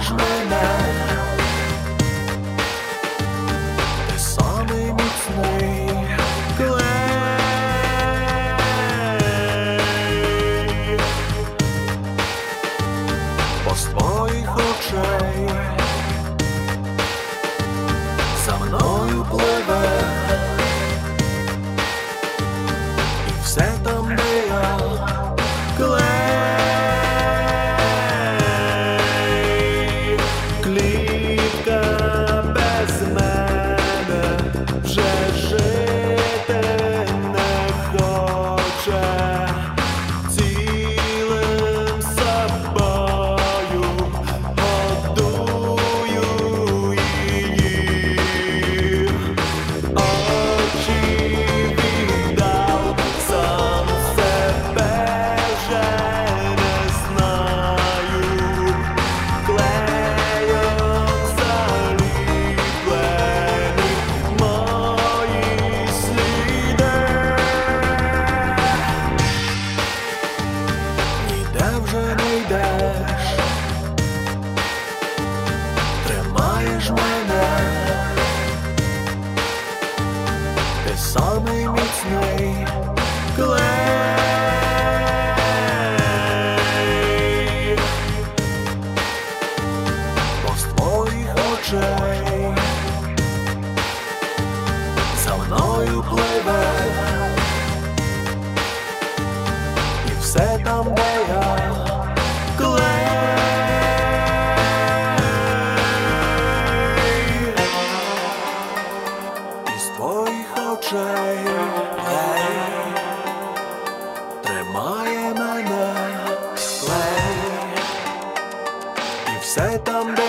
тримаєш мене, ти самий міцний клей, бо з твоїх очей за мною пливе, і все там, де я клей. Клітка без мене вже жити не хоче, цілим собою годую її, очі віддав, сам себе вже не знаю, клеєм заліплені мої сліди. Ніде вже не йдеш, тримаєш мене, ти самий міцний клей, бо з твоїх очей за мною пливе, і все там, де я клей. Із твоїх очей тримає мене клей, і все там, де